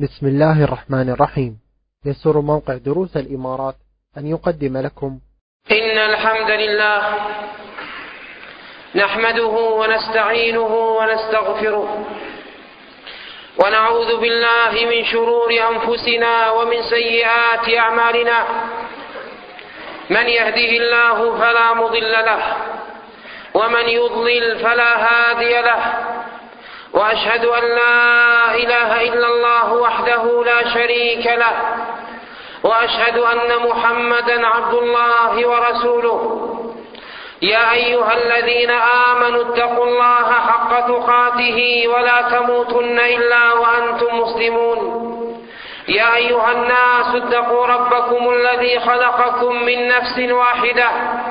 بسم الله الرحمن الرحيم. يسر موقع دروس الإمارات أن يقدم لكم إن الحمد لله نحمده ونستعينه ونستغفره ونعوذ بالله من شرور أنفسنا ومن سيئات أعمالنا. من يهده الله فلا مضل له ومن يضلل فلا هادي له، وأشهد أن لا إله إلا الله وحده لا شريك له، وأشهد أن محمدا عبد الله ورسوله. يا أيها الذين آمنوا اتقوا الله حق تقاته ولا تموتن إلا وأنتم مسلمون. يا أيها الناس اتقوا ربكم الذي خلقكم من نفس واحدة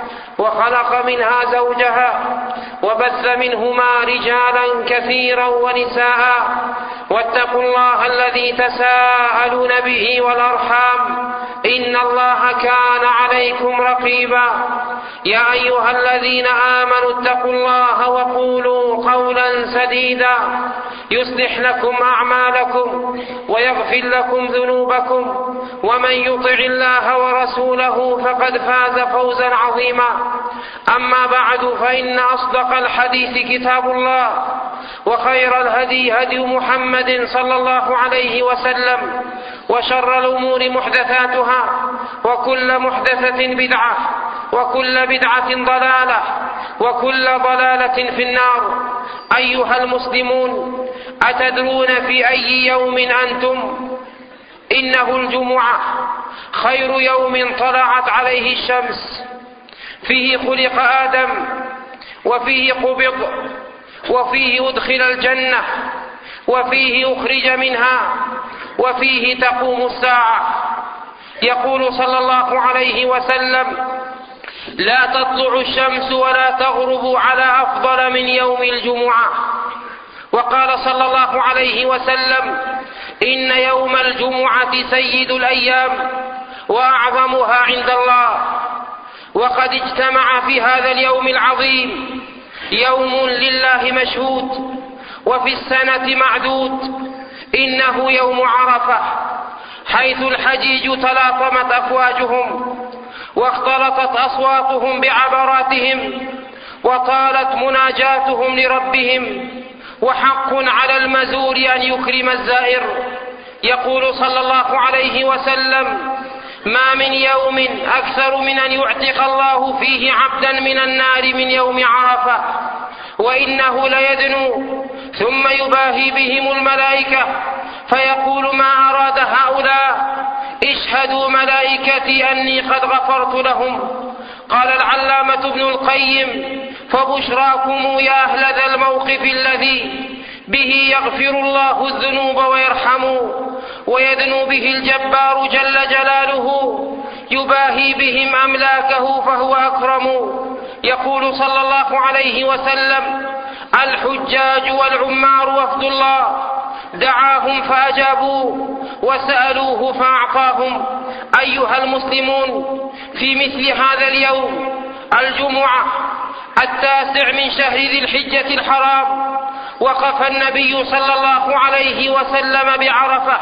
وخلق منها زوجها وبث منهما رجالا كثيرا ونساء، واتقوا الله الذي تساءلون به والأرحام إن الله كان عليكم رقيبا. يا أيها الذين آمنوا اتقوا الله وقولوا قولا سديدا يصلح لكم أعمالكم ويغفر لكم ذنوبكم، ومن يطع الله ورسوله فقد فاز فوزا عظيما. أما بعد، فإن أصدق الحديث كتاب الله، وخير الهدي هدي محمد صلى الله عليه وسلم، وشر الأمور محدثاتها، وكل محدثة بدعة، وكل بدعة ضلالة، وكل ضلالة في النار. أيها المسلمون، أتدرون في أي يوم أنتم؟ إنه الجمعة، خير يوم طلعت عليه الشمس، فيه خلق آدم، وفيه قبض، وفيه أدخل الجنة، وفيه أخرج منها، وفيه تقوم الساعة. يقول صلى الله عليه وسلم: لا تطلع الشمس ولا تغرب على أفضل من يوم الجمعة. وقال صلى الله عليه وسلم: إن يوم الجمعة سيد الأيام وأعظمها عند الله. وقد اجتمع في هذا اليوم العظيم يوم لله مشهود وفي السنة معدود، إنه يوم عرفة، حيث الحجيج تلاطمت أفواجهم واختلطت أصواتهم بعبراتهم وطالت مناجاتهم لربهم، وحق على المزور أن يكرم الزائر. يقول صلى الله عليه وسلم: ما من يوم أكثر من أن يعتق الله فيه عبدا من النار من يوم عرفة، وإنه ليدنو ثم يباهي بهم الملائكة فيقول: ما أراد هؤلاء؟ اشهدوا ملائكتي أني قد غفرت لهم. قال العلامة ابن القيم: فبشراكم يا أهل ذا الموقف الذي به يغفر الله الذنوب ويرحم، ويدنو به الجبار جل جلاله، يباهي بهم أملاكه فهو أكرم. يقول صلى الله عليه وسلم: الحجاج والعمار وفد الله، دعاهم فأجابوا وسألوه فأعطاهم. أيها المسلمون، في مثل هذا اليوم الجمعة 9 من شهر ذي الحجة الحرام، وقف النبي صلى الله عليه وسلم بعرفة،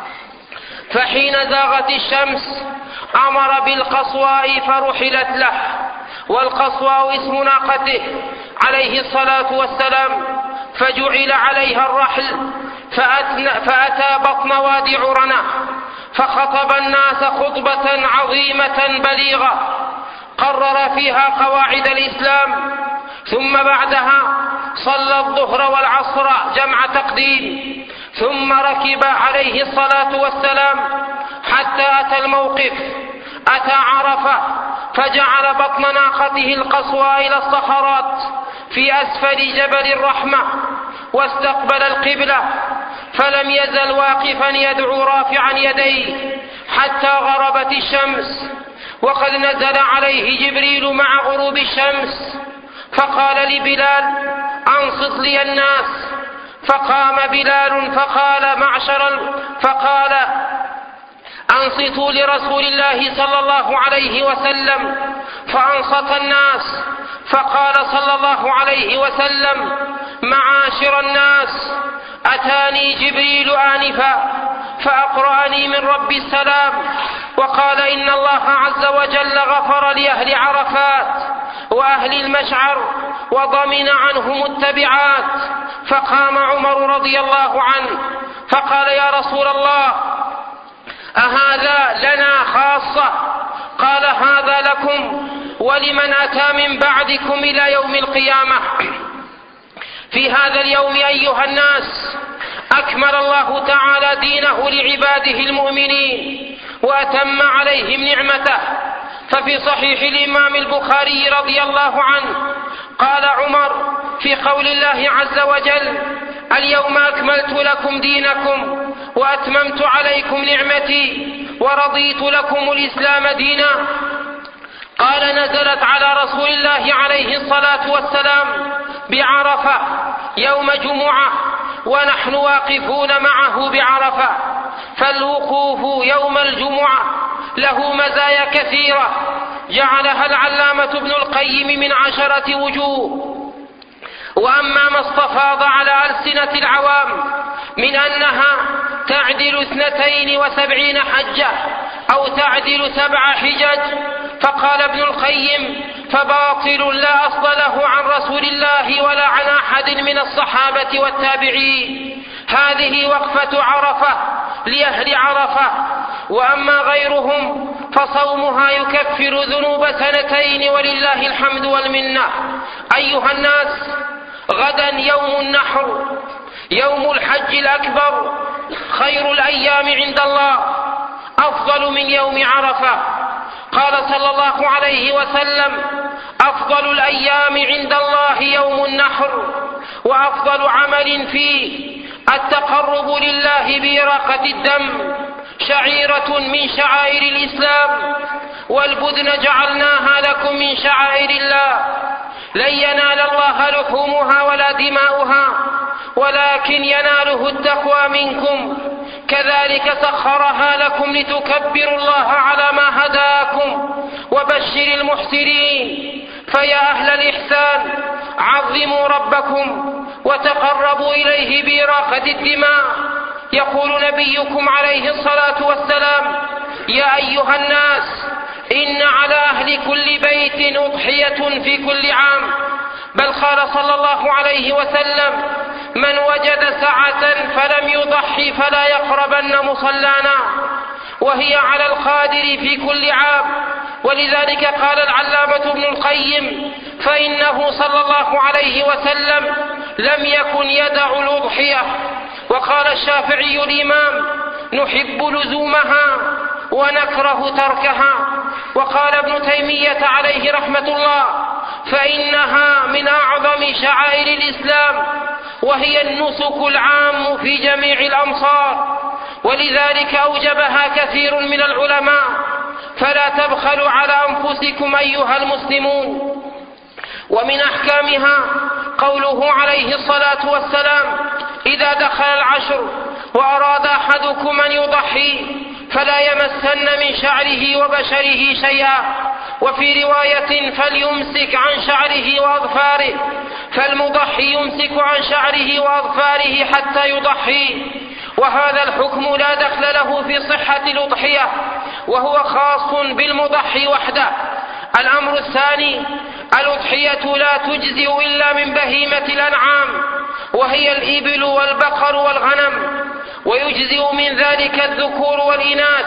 فحين زاغت الشمس أمر بالقصواء فرحلت له، والقصواء اسم ناقته عليه الصلاة والسلام، فجعل عليها الرحل، فأتى بطن وادي عرنة فخطب الناس خطبة عظيمة بليغة قرر فيها قواعد الإسلام، ثم بعدها صلى الظهر والعصر جمع تقديم، ثم ركب عليه الصلاة والسلام حتى أتى الموقف، أتى عرفة، فجعل بطن ناقته القصوى إلى الصخرات في أسفل جبل الرحمة، واستقبل القبلة، فلم يزل واقفا يدعو رافعا يديه حتى غربت الشمس. وقد نزل عليه جبريل مع غروب الشمس فقال لبلال: أنصت لي الناس. فقام بلال فقال: أنصتوا لرسول الله صلى الله عليه وسلم. فأنصت الناس، فقال صلى الله عليه وسلم: معاشر الناس، أتاني جبريل آنفا فأقرأني من رب السلام وقال إن الله عز وجل غفر لأهل عرفات وأهل المشعر وضمن عنهم التبعات. فقام عمر رضي الله عنه فقال يا رسول الله أهذا لنا خاصة؟ قال هذا لكم ولمن أتى من بعدكم إلى يوم القيامة. في هذا اليوم أيها الناس أكمل الله تعالى دينه لعباده المؤمنين وأتم عليهم نعمته. ففي صحيح الإمام البخاري رضي الله عنه قال عمر في قول الله عز وجل اليوم أكملت لكم دينكم وأتممت عليكم نعمتي ورضيت لكم الإسلام دينا، قال نزلت على رسول الله عليه الصلاة والسلام بعرفة يوم جمعة ونحن واقفون معه بعرفة. فالوقوف يوم الجمعة له مزايا كثيرة جعلها العلامة ابن القيم من 10 وجوه. وأما ما استفاض على ألسنة العوام من أنها تعدل 72 حجة أو تعدل 7 حجج، فقال ابن القيم فباطل لا أصل له عن رسول الله ولا عن أحد من الصحابة والتابعين. هذه وقفة عرفة لأهل عرفة. وأما غيرهم فصومها يكفر ذنوب 2 ولله الحمد والمنة. أيها الناس غدا يوم النحر يوم الحج الأكبر، خير الأيام عند الله أفضل من يوم عرفة. قال صلى الله عليه وسلم أفضل الأيام عند الله يوم النحر وأفضل عمل فيه التقرب لله بإراقة الدم، شعيرة من شعائر الإسلام، والبدن جعلناها لكم من شعائر الله، لن ينال الله لحومها ولا دماؤها ولكن يناله التقوى منكم، كذلك سخرها لكم لتكبروا الله على ما هداكم وبشر المحسنين. فيا أهل الإحسان عظموا ربكم وتقربوا إليه بإراقة الدماء. يقول نبيكم عليه الصلاة والسلام يا أيها الناس إن على أهل كل بيت أضحية في كل عام. بل قال صلى الله عليه وسلم من وجد سعة فلم يضحي فلا يقربن مصلانا، وهي على القادر في كل عام. ولذلك قال العلامة ابن القيم فإنه صلى الله عليه وسلم لم يكن يدع الأضحية. وقال الشافعي الإمام نحب لزومها ونكره تركها. وقال ابن تيمية عليه رحمة الله فإنها من أعظم شعائر الإسلام وهي النسك العام في جميع الأمصار، ولذلك أوجبها كثير من العلماء. فلا تبخلوا على أنفسكم أيها المسلمون. ومن أحكامها قوله عليه الصلاة والسلام إذا دخل العشر وأراد أحدكم أن يضحي فلا يمسن من شعره وبشره شيئا. وفي رواية فليمسك عن شعره وأظفاره، فالمضحي يمسك عن شعره وأظفاره حتى يضحي. وهذا الحكم لا دخل له في صحة الأضحية وهو خاص بالمضحي وحده. الأمر الثاني الأضحية لا تجزئ إلا من بهيمة الأنعام وهي الإبل والبقر والغنم، ويجزئ من ذلك الذكور والإناث،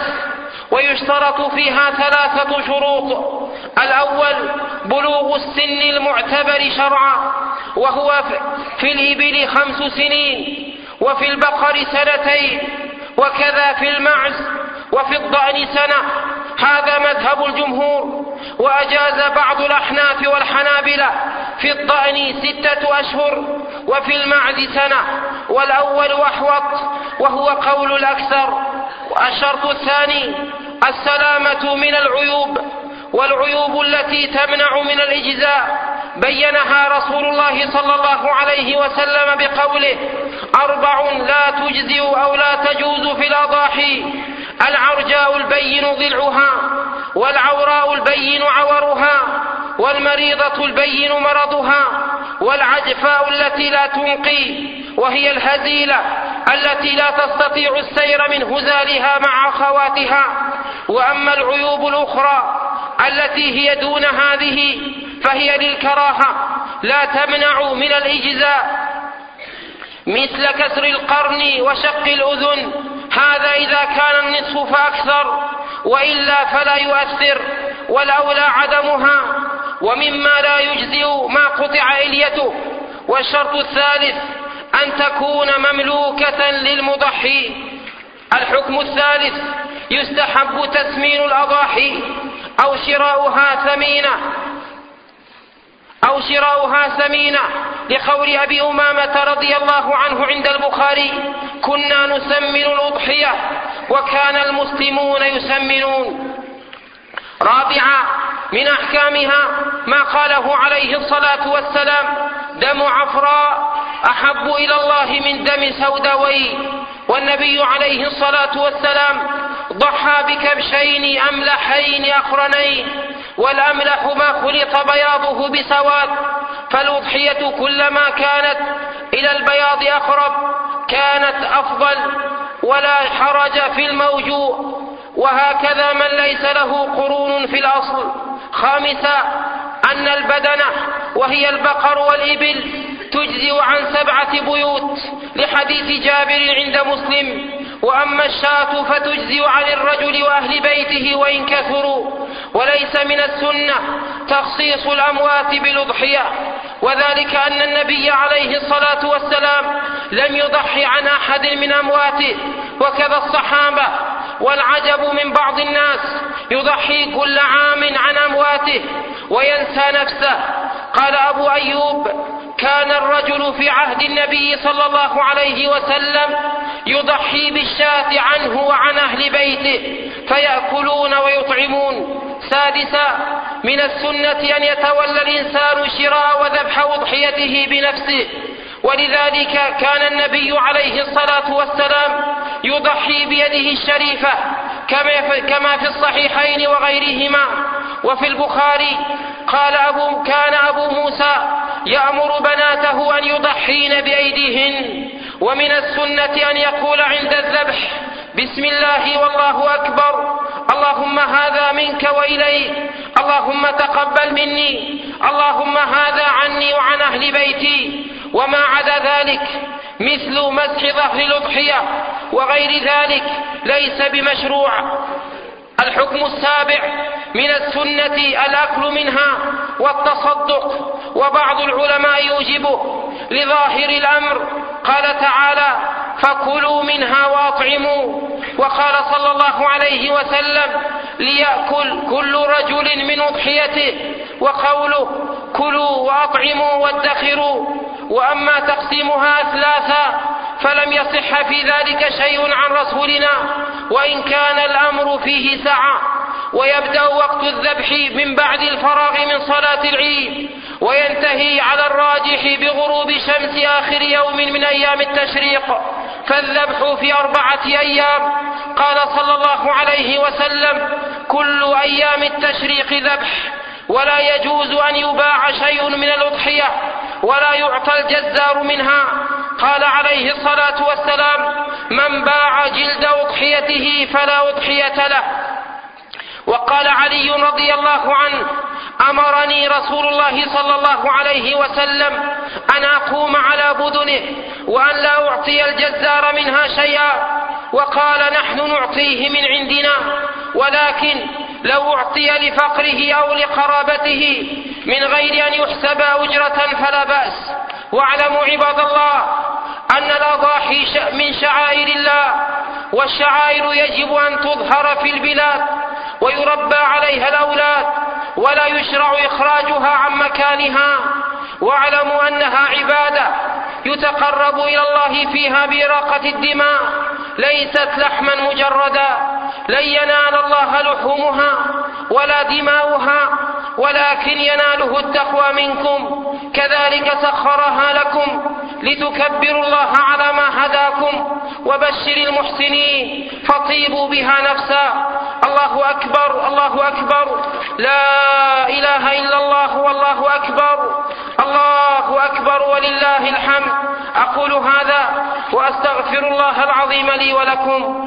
ويشترط فيها 3 شروط. الأول بلوغ السن المعتبر شرعا وهو في الإبل 5 سنين وفي البقر 2 وكذا في المعز وفي الضأن 1. هذا مذهب الجمهور. وأجاز بعض الأحناف والحنابلة في الضأن 6 أشهر وفي المعز 1، والأول أحوط وهو قول الأكثر. الشرط الثاني السلامة من العيوب، والعيوب التي تمنع من الإجزاء بينها رسول الله صلى الله عليه وسلم بقوله 4 لا تجزئ أو لا تجوز في الأضاحي: العرجاء البين ضلعها، والعوراء البين عورها، والمريضة البين مرضها، والعجفاء التي لا تنقي وهي الهزيلة التي لا تستطيع السير من هزالها مع أخواتها. وأما العيوب الأخرى التي هي دون هذه فهي للكراهة لا تمنع من الإجزاء، مثل كسر القرن وشق الأذن، هذا إذا كان النصف فأكثر، وإلا فلا يؤثر، والأولى عدمها. ومما لا يجزئ ما قطع إليته. والشرط الثالث أن تكون مملوكة للمضحي. الحكم الثالث يستحب تسمين الأضاحي أو شراؤها ثمينة لقول أبي أمامة رضي الله عنه عند البخاري: كنا نسمن الأضحية وكان المسلمون يسمنون. رابعا من أحكامها ما قاله عليه الصلاة والسلام: دم عفراء أحب إلى الله من دم سوداوي. والنبي عليه الصلاة والسلام ضحى بكبشين أملحين أقرنين، والأملح ما خلط بياضه بسواد، فالأضحية كلما كانت إلى البياض أقرب كانت أفضل، ولا حرج في الموجوع، وهكذا من ليس له قرون في الأصل. خامسا أن البدنة وهي البقر والإبل تجزئ عن 7 بيوت لحديث جابر عند مسلم. وأما الشاة فتجزئ عن الرجل وأهل بيته وإن كثروا. وليس من السنة تخصيص الأموات بالأضحية، وذلك أن النبي عليه الصلاة والسلام لم يضحي عن أحد من أمواته، وكذا الصحابة. والعجب من بعض الناس يضحي كل عام عن أمواته وينسى نفسه. قال أبو أيوب: كان الرجل في عهد النبي صلى الله عليه وسلم يضحي بالشاة عنه وعن أهل بيته فيأكلون ويطعمون. سادسا من السنة أن يتولى الإنسان شراء وذبح أضحيته بنفسه، ولذلك كان النبي عليه الصلاة والسلام يضحي بيده الشريفة كما في الصحيحين وغيرهما. وفي البخاري كان أبو موسى يأمر بناته أن يضحين بأيديهن. ومن السنة أن يقول عند الذبح: بسم الله والله أكبر، اللهم هذا منك وإليك، اللهم تقبل مني، اللهم هذا عني وعن أهل بيتي. وما عدا ذلك مثل مسح ظهر الأضحية وغير ذلك ليس بمشروع. الحكم السابع من السنة الأكل منها والتصدق، وبعض العلماء يوجبه لظاهر الأمر. قال تعالى: فكلوا منها وأطعموا. وقال صلى الله عليه وسلم: ليأكل كل رجل من أضحيته. وقوله: كلوا وأطعموا وادخروا. وأما تقسيمها أثلاثا فلم يصح في ذلك شيء عن رسولنا، وإن كان الأمر فيه سعة. ويبدأ وقت الذبح من بعد الفراغ من صلاة العيد، وينتهي على الراجح بغروب شمس آخر يوم من أيام التشريق، فالذبح في 4 أيام. قال صلى الله عليه وسلم: كل أيام التشريق ذبح، ولا يجوز أن يباع شيء من الأضحية ولا يعطى الجزار منها. قال عليه الصلاة والسلام: من باع جلد أضحيته فلا أضحية له. وقال علي رضي الله عنه: أمرني رسول الله صلى الله عليه وسلم أن أقوم على بدنه وأن لا أعطي الجزار منها شيئا. وقال: نحن نعطيه من عندنا، ولكن لو أعطي لفقره أو لقرابته من غير أن يحسب أجرة فلا بأس. واعلموا عباد الله أن الأضاحي من شعائر الله، والشعائر يجب أن تظهر في البلاد ويربى عليها الأولاد، ولا يشرع إخراجها عن مكانها. واعلموا أنها عبادة يتقرب إلى الله فيها بإراقة الدماء، ليست لحما مجردا. لن ينال الله لحومها ولا دماؤها، ولكن يناله التقوى منكم. كذلك سخرها لكم لتكبروا الله على ما هداكم. وبشر المحسنين فطيبوا بها نفسا. الله أكبر الله أكبر، لا إله إلا الله والله أكبر، الله أكبر ولله الحمد. أقول هذا وأستغفر الله العظيم لي ولكم.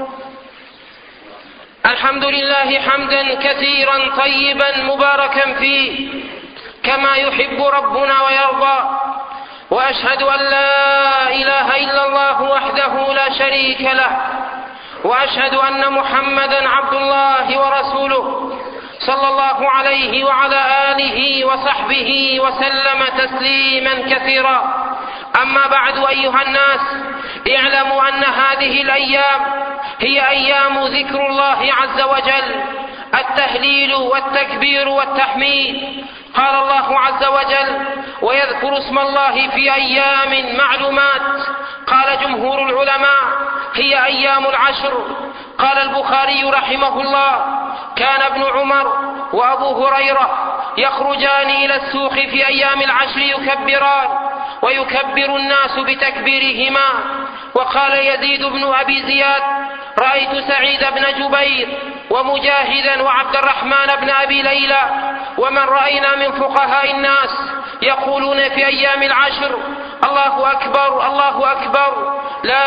الحمد لله حمدا كثيرا طيبا مباركا فيه كما يحب ربنا ويرضى، وأشهد أن لا إله إلا الله وحده لا شريك له، وأشهد أن محمدا عبد الله ورسوله صلى الله عليه وعلى آله وصحبه وسلم تسليما كثيرا. أما بعد، أيها الناس، اعلموا أن هذه الأيام هي أيام ذكر الله عز وجل، التهليل والتكبير والتحميد. قال الله عز وجل: ويذكر اسم الله في أيام معلومات. قال جمهور العلماء: هي أيام العشر. قال البخاري رحمه الله: كان ابن عمر وأبو هريرة يخرجان إلى السوق في أيام العشر يكبران، ويكبر الناس بتكبيرهما. وقال يزيد بن أبي زياد: رأيت سعيد بن جبير ومجاهدا وعبد الرحمن بن أبي ليلى ومن رأينا من فقهاء الناس يقولون في أيام العشر: الله أكبر الله أكبر،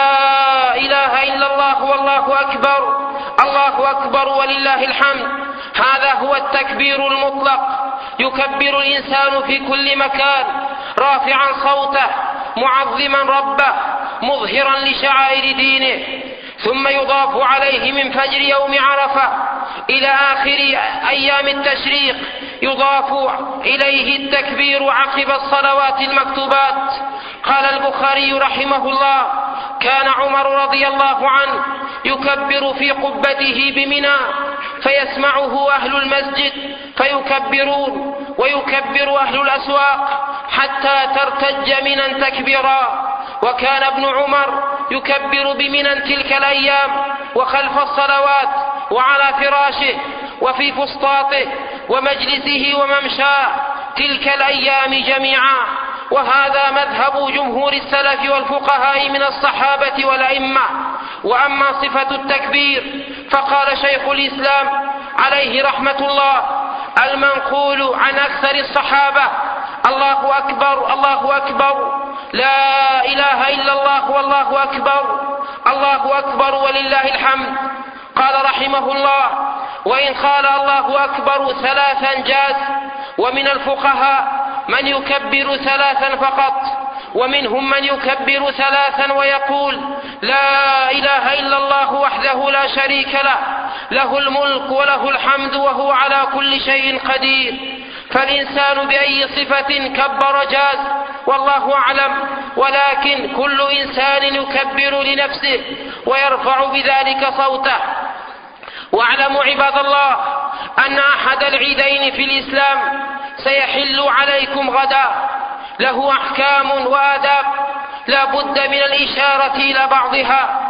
لا إله إلا الله والله أكبر، الله أكبر ولله الحمد. هذا هو التكبير المطلق، يكبر الإنسان في كل مكان رافعا صوته معظما ربه مظهرا لشعائر دينه، ثم يضاف عليه من فجر يوم عرفة إلى آخر أيام التشريق يضاف إليه التكبير عقب الصلوات المكتوبات. قال البخاري رحمه الله: كان عمر رضي الله عنه يكبر في قبته بمنى فيسمعه أهل المسجد فيكبرون، ويكبر أهل الأسواق حتى ترتج منى تكبيرا. وكان ابن عمر يكبر بمنى تلك الأيام وخلف الصلوات وعلى فراشه وفي فسطاطه ومجلسه وممشاه تلك الأيام جميعا. وهذا مذهب جمهور السلف والفقهاء من الصحابة والأئمة. وأما صفة التكبير فقال شيخ الإسلام عليه رحمة الله المنقول عن أكثر الصحابة: الله أكبر الله أكبر، لا إله إلا الله والله أكبر، الله أكبر ولله الحمد. قال رحمه الله: وإن قال الله أكبر ثلاثا جاز. ومن الفقهاء من يكبر ثلاثا فقط، ومنهم من يكبر ثلاثا ويقول: لا إله إلا الله وحده لا شريك له، له الملك وله الحمد وهو على كل شيء قدير. فالإنسان بأي صفة كبر جاز، والله أعلم، ولكن كل إنسان يكبر لنفسه ويرفع بذلك صوته. واعلموا عباد الله أن أحد العيدين في الإسلام سيحل عليكم غدا، له أحكام وآداب لا بد من الإشارة إلى بعضها.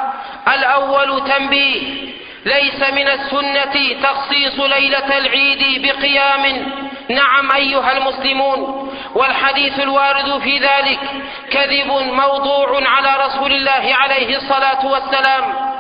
الأول تنبيه: ليس من السنة تخصيص ليلة العيد بقيام، نعم أيها المسلمون، والحديث الوارد في ذلك كذب موضوع على رسول الله عليه الصلاة والسلام.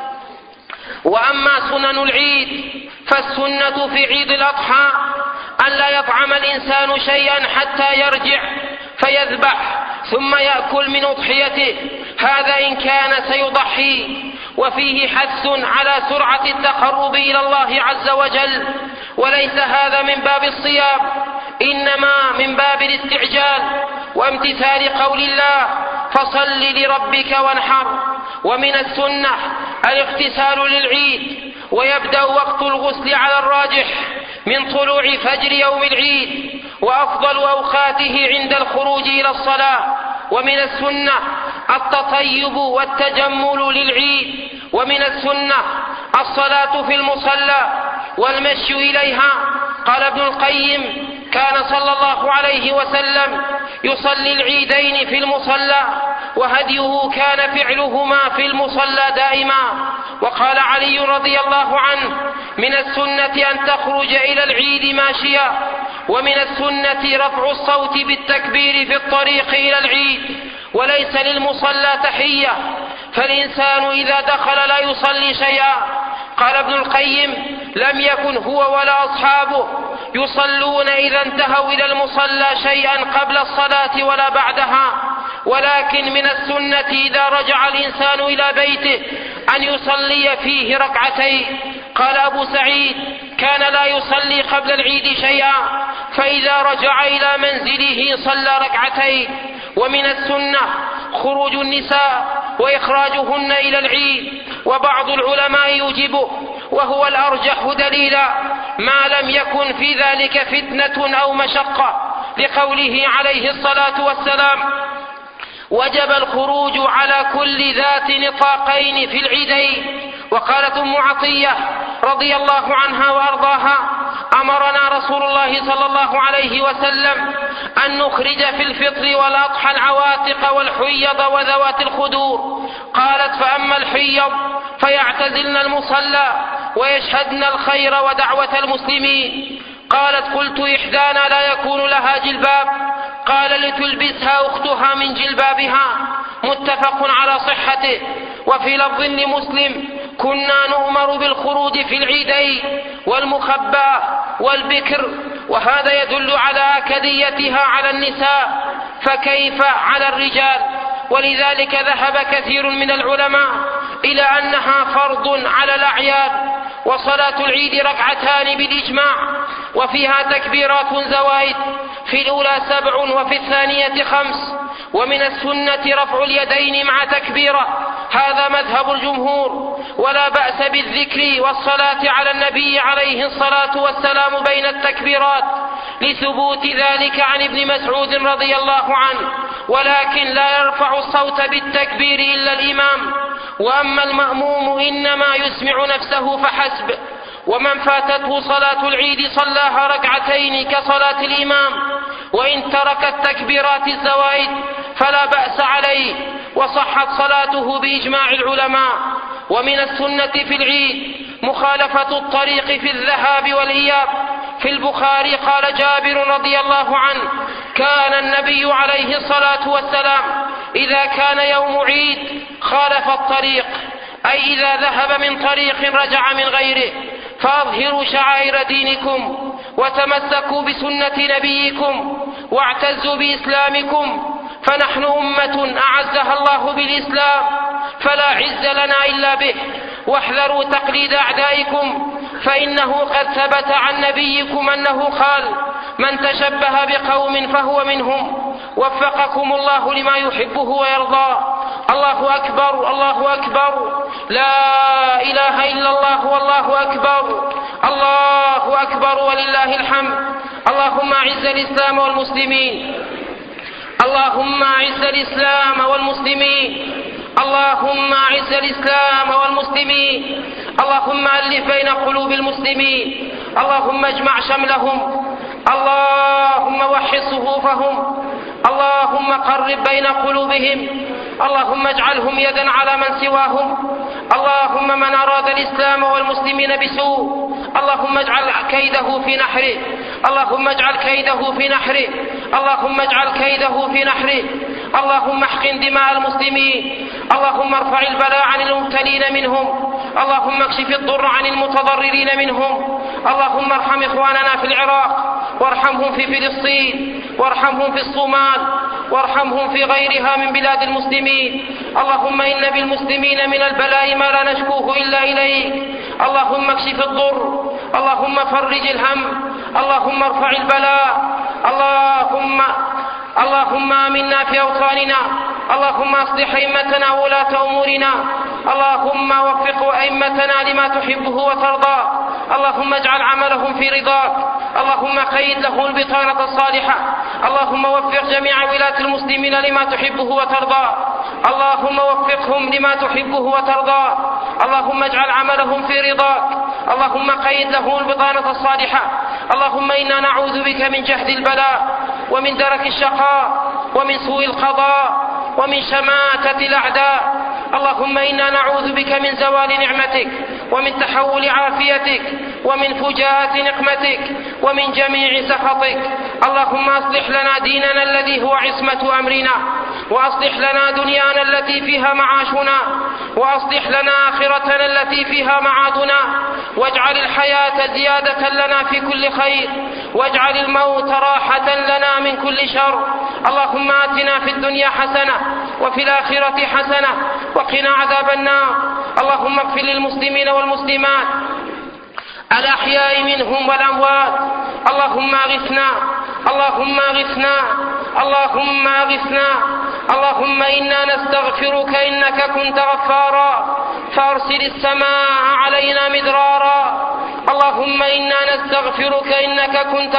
وأما سنن العيد فالسنة في عيد الأضحى أن لا يطعم الإنسان شيئا حتى يرجع فيذبح ثم يأكل من أضحيته، هذا إن كان سيضحي. وفيه حث على سرعة التقرب إلى الله عز وجل، وليس هذا من باب الصيام، إنما من باب الاستعجال وامتثال قول الله: فصل لربك وانحر. ومن السنة الاغتسال للعيد، ويبدأ وقت الغسل على الراجح من طلوع فجر يوم العيد، وأفضل أوقاته عند الخروج إلى الصلاة. ومن السنة التطيب والتجمل للعيد. ومن السنة الصلاة في المصلى والمشي إليها. قال ابن القيم: كان صلى الله عليه وسلم يصلي العيدين في المصلى، وهديه كان فعلهما في المصلى دائما. وقال علي رضي الله عنه: من السنة أن تخرج إلى العيد ماشيا. ومن السنة رفع الصوت بالتكبير في الطريق إلى العيد، وليس للمصلى تحية، فالإنسان إذا دخل لا يصلي شيئا، قال ابن القيم: لم يكن هو ولا أصحابه يصلون إذا انتهوا إلى المصلى شيئا قبل الصلاة ولا بعدها، ولكن من السنة إذا رجع الإنسان إلى بيته أن يصلي فيه ركعتين. قال أبو سعيد: كان لا يصلي قبل العيد شيئا، فإذا رجع إلى منزله صلى ركعتين. ومن السنة خروج النساء وإخراجهن إلى العيد، وبعض العلماء يوجبه، وهو الأرجح دليلا ما لم يكن في ذلك فتنة أو مشقة، لقوله عليه الصلاة والسلام: وجب الخروج على كل ذات نطاقين في العيدين. وقالت أم عطية رضي الله عنها وأرضاها: أمرنا رسول الله صلى الله عليه وسلم أن نخرج في الفطر والأضحى العواتق والحيض وذوات الخدور. قالت: فأما الحيض فيعتزلن المصلى ويشهدن الخير ودعوة المسلمين. قالت: قلت: إحدانا لا يكون لها جلباب؟ قال: لتلبسها أختها من جلبابها. متفق على صحته. وفي لفظ لمسلم: كنا نؤمر بالخروج في العيدين والمخبأة والبكر. وهذا يدل على أكديتها على النساء، فكيف على الرجال؟ ولذلك ذهب كثير من العلماء إلى أنها فرض على الأعياد. وصلاة العيد ركعتان بالإجماع، وفيها تكبيرات زوائد، في الأولى 7 وفي الثانية 5. ومن السنة رفع اليدين مع تكبيرة، هذا مذهب الجمهور، ولا بأس بالذكر والصلاة على النبي عليه الصلاة والسلام بين التكبيرات، لثبوت ذلك عن ابن مسعود رضي الله عنه. ولكن لا يرفع الصوت بالتكبير إلا الإمام، وأما المأموم إنما يسمع نفسه فحسب. ومن فاتته صلاة العيد صلاها ركعتين كصلاة الإمام، وإن ترك التكبيرات الزوائد فلا بأس عليه، وصحت صلاته بإجماع العلماء. ومن السنة في العيد مخالفة الطريق في الذهاب والإياب. في البخاري قال جابر رضي الله عنه: كان النبي عليه الصلاة والسلام إذا كان يوم عيد خالف الطريق، أي إذا ذهب من طريق رجع من غيره. فأظهروا شعائر دينكم، وتمسكوا بسنة نبيكم، واعتزوا بإسلامكم، فنحن أمة أعزها الله بالإسلام، فلا عز لنا إلا به. واحذروا تقليد أعدائكم، فإنه قد ثبت عن نبيكم أنه قال: من تشبه بقوم فهو منهم. وفقكم الله لما يحبه ويرضى. الله أكبر، الله أكبر، لا إله إلا الله والله أكبر، الله أكبر ولله الحمد. اللهم أعز الإسلام والمسلمين، اللهم أعز الإسلام والمسلمين، اللهم أعز الإسلام والمسلمين، اللهم ألف بين قلوب المسلمين، اللهم اجمع شملهم، اللهم وحد صفوفهم، اللهم قرب بين قلوبهم، اللهم اجعلهم يدا على من سواهم. اللهم من أراد الإسلام والمسلمين بسوء اللهم اجعل كيده في نحره، اللهم اجعل كيده في نحره، اللهم اجعل كيده في نحره. اللهم احقن دماء المسلمين، اللهم ارفع البلاء عن المبتلين منهم، اللهم اكشف الضر عن المتضررين منهم. اللهم ارحم إخواننا في العراق، وارحمهم في فلسطين، وارحمهم في الصومال، وارحمهم في غيرها من بلاد المسلمين. اللهم إن بالمسلمين من البلاء ما لا نشكوه إلا إليك. اللهم اكشف الضر، اللهم فرج الهم، اللهم ارفع البلاء. اللهم آمنا في أوطاننا، اللهم أصلح أئمتنا وولاة أمورنا، اللهم وفق أئمتنا لما تحبه وترضى، اللهم اجعل عملهم في رضاك، اللهم قيد له البطانة الصالحة، اللهم وفق جميع ولاة المسلمين لما تحبه وترضى، اللهم وفقهم لما تحبه وترضى، اللهم اجعل عملهم في رضاك، اللهم قيد له البطانة الصالحة. اللهم إنا نعوذ بك من جهد البلاء، ومن درك الشقاء، ومن سوء القضاء، ومن شماتة الأعداء. اللهم إنا نعوذ بك من زوال نعمتك، ومن تحول عافيتك، ومن فجاءة نقمتك، ومن جميع سخطك. اللهم أصلح لنا ديننا الذي هو عصمة أمرنا، وأصلح لنا دنيانا التي فيها معاشنا، وأصلح لنا آخرتنا التي فيها معادنا، واجعل الحياة زيادة لنا في كل خير، واجعل الموت راحة لنا من كل شر. اللهم آتنا في الدنيا حسنة وفي الآخرة حسنة وقنا عذاب النار. اللهم اغفر للمسلمين والمسلمات الأحياء منهم والأموات. اللهم اغثنا، اللهم اغثنا، اللهم اغثنا. اللهم إنا نستغفرك إنك كنت غفارا فأرسل السماء علينا مدرارا. اللهم إنا نستغفرك إنك كنت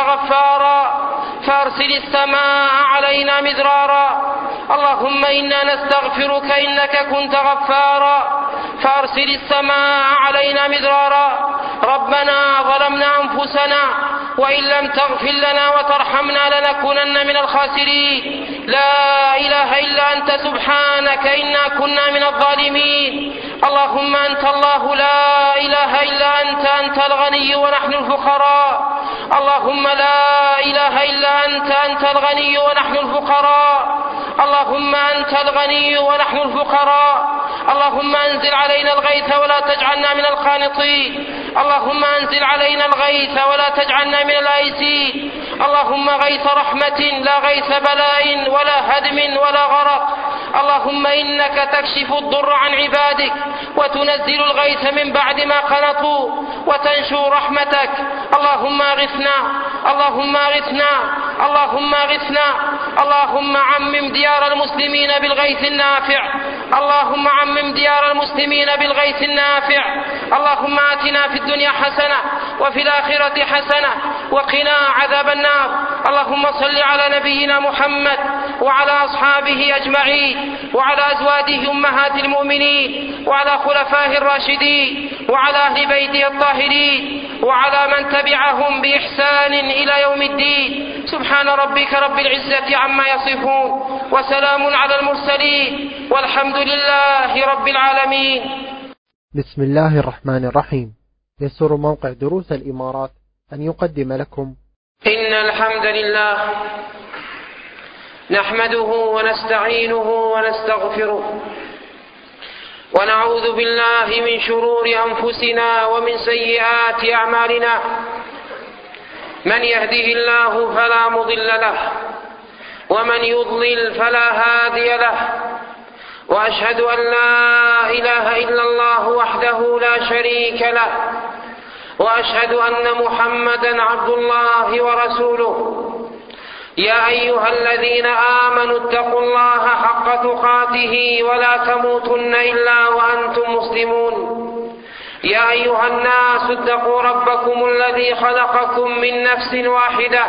غفارا فأرسل السماء علينا مدرارا. اللهم إنا نستغفرك إنك كنت غفارا فأرسل السماء علينا مدرارا. ربنا ظلمنا أنفسنا وإن لم تغفر لنا وترحمنا لنكونن من الخاسرين. لا إله إلا أنت سبحانك إنا كنا من الظالمين. اللهم أنت الله لا إله إلا أنت الغني ونحن الفقراء. اللهم لا إله إلا أنت الغني ونحن الفقراء. اللهم أنت الغني ونحن الفقراء. اللهم أنزل علينا الغيث ولا تجعلنا من القانطين. اللهم أنزل علينا الغيث ولا تجعلنا من الآيسين. اللهم غيث رحمة لا غيث بلاء ولا هدم ولا غرق. اللهم إنك تكشف الضر عن عبادك وتنزل الغيث من بعد ما قنطوا وتنشر رحمتك. اللهم اغثنا، اللهم اغثنا، اللهم اغثنا. اللهم عمم ديار المسلمين بالغيث النافع. اللهم عمم ديار المسلمين بالغيث النافع. اللهم آتنا في الدنيا حسنة وفي الآخرة حسنة وقنا عذاب النار. اللهم صل على نبينا محمد وعلى أصحابه أجمعين وعلى أزواجه أمهات المؤمنين وعلى خلفائه الراشدين وعلى أهل بيته الطاهرين وعلى من تبعهم بإحسان إلى يوم الدين. سبحان ربك رب العزة عما يصفون وسلام على المرسلين والحمد لله رب العالمين. بسم الله الرحمن الرحيم. يسر موقع دروس الإمارات أن يقدم لكم إن الحمد لله نحمده ونستعينه ونستغفره ونعوذ بالله من شرور أنفسنا ومن سيئات أعمالنا. من يهده الله فلا مضل له ومن يضلل فلا هادي له. وأشهد أن لا إله إلا الله وحده لا شريك له، وأشهد أن محمدا عبد الله ورسوله. يا أيها الذين آمنوا اتقوا الله حق تقاته ولا تموتن إلا وأنتم مسلمون. يا أيها الناس اتقوا ربكم الذي خلقكم من نفس واحدة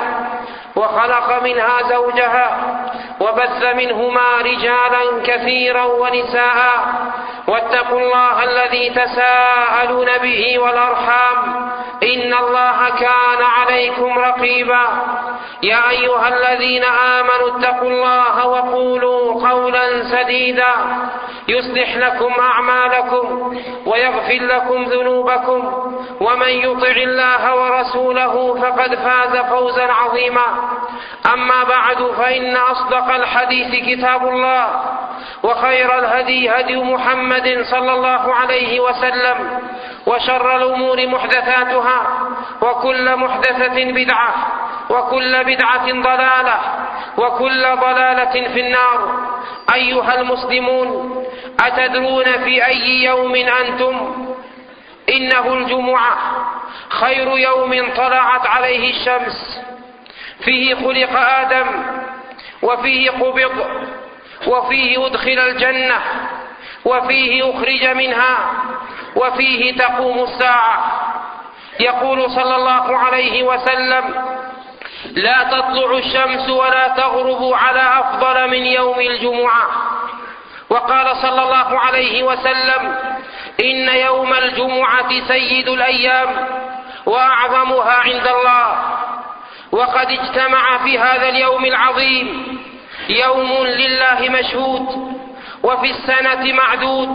وخلق منها زوجها وبث منهما رجالا كثيرا ونساء. واتقوا الله الذي تساءلون به والأرحام إن الله كان عليكم رقيبا. يا أيها الذين آمنوا اتقوا الله وقولوا قولا سديدا يصلح لكم أعمالكم ويغفر لكم ذنوبكم، ومن يطع الله ورسوله فقد فاز فوزا عظيما. أما بعد، فإن أصدق الحديث كتاب الله، وخير الهدي هدي محمد صلى الله عليه وسلم، وشر الأمور محدثاتها، وكل محدثة بدعة، وكل بدعة ضلالة، وكل ضلالة في النار. أيها المسلمون، أتدرون في أي يوم أنتم؟ إنه الجمعة، خير يوم طلعت عليه الشمس، فيه خلق آدم، وفيه قبض، وفيه أدخل الجنة، وفيه أخرج منها، وفيه تقوم الساعة. يقول صلى الله عليه وسلم: لا تطلع الشمس ولا تغرب على أفضل من يوم الجمعة. وقال صلى الله عليه وسلم: إن يوم الجمعة سيد الأيام وأعظمها عند الله. وقد اجتمع في هذا اليوم العظيم يوم لله مشهود وفي السنة معدود،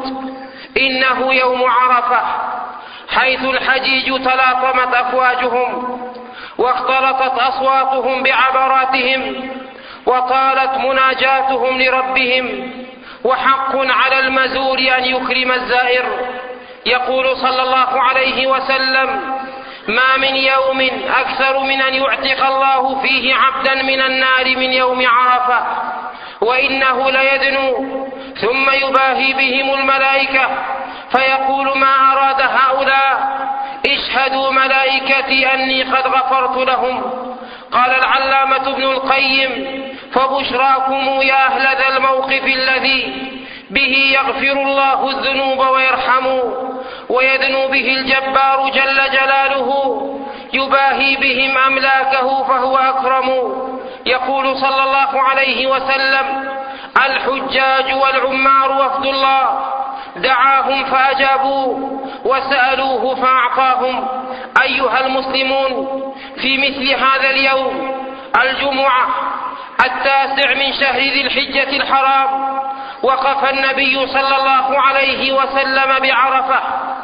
إنه يوم عرفة، حيث الحجيج تلاطمت أفواجهم واختلطت أصواتهم بعبراتهم، وطالت مناجاتهم لربهم، وحق على المزور أن يكرم الزائر. يقول صلى الله عليه وسلم: ما من يوم أكثر من أن يعتق الله فيه عبدا من النار من يوم عرفة، وإنه ليدنو ثم يباهي بهم الملائكة فيقول: ما أراد هؤلاء؟ اشهدوا ملائكتي أني قد غفرت لهم. قال العلامة ابن القيم: فبشراكم يا أهل ذا الموقف الذي به يغفر الله الذنوب ويرحم، ويدنو به الجبار جل جلاله، يباهي بهم أملاكه فهو أكرم. يقول صلى الله عليه وسلم: الحجاج والعمار وفد الله، دعاهم فأجابوا وسألوه فأعطاهم. أيها المسلمون، في مثل هذا اليوم الجمعة 9 من شهر ذي الحجة الحرام، وقف النبي صلى الله عليه وسلم بعرفة،